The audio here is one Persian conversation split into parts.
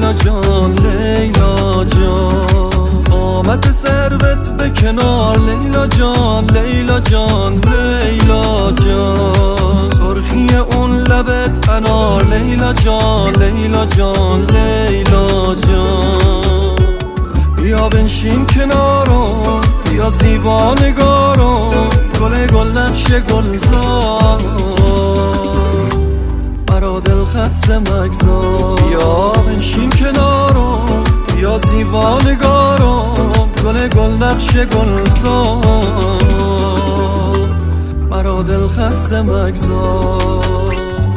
لیلا جان لیلا جان، قامت ثروت به کنار لیلا جان لیلا جان لیلا جان، سرخی اون لبت انار لیلا جان لیلا جان لیلا جان. بیا بنشین کنارم، بیا زیبا نگارم، گل گل نقش گلزار، مرا دل خسته مگذار. بیا بنشین کنارم، بیا زیبا نگارم، گل گل نقش گلزار، مرا دل خسته مگذار.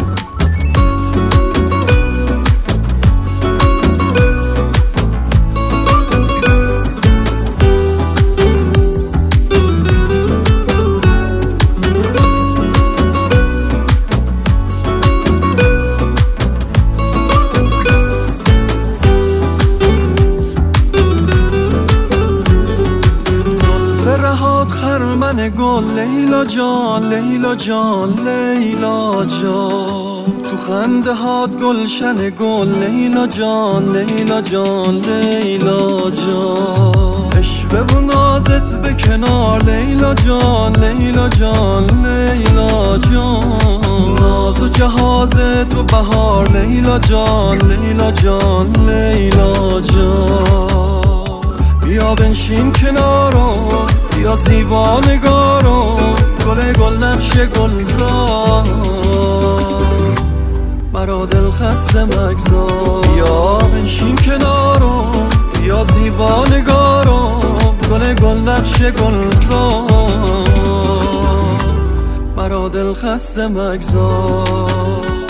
خرمن گل لیلا جان لیلا جان لیلا جان، تو خنده هات گلشن گل لیلا جان لیلا جان لیلا جان، عشوه و نازت به کنار لیلا جان لیلا جان لیلا جان، ناز و جهاز تو بهار لیلا جان لیلا جان لیلا جان. بیا بنشین کنارم، بیا زیبا نگارم، گل گل نقش گلزار، مرا دل خسته مگذار. بیا بنشین کنارم، بیا زیبا نگارم، گل گل نقش گلزار، مرا دل خسته مگذار.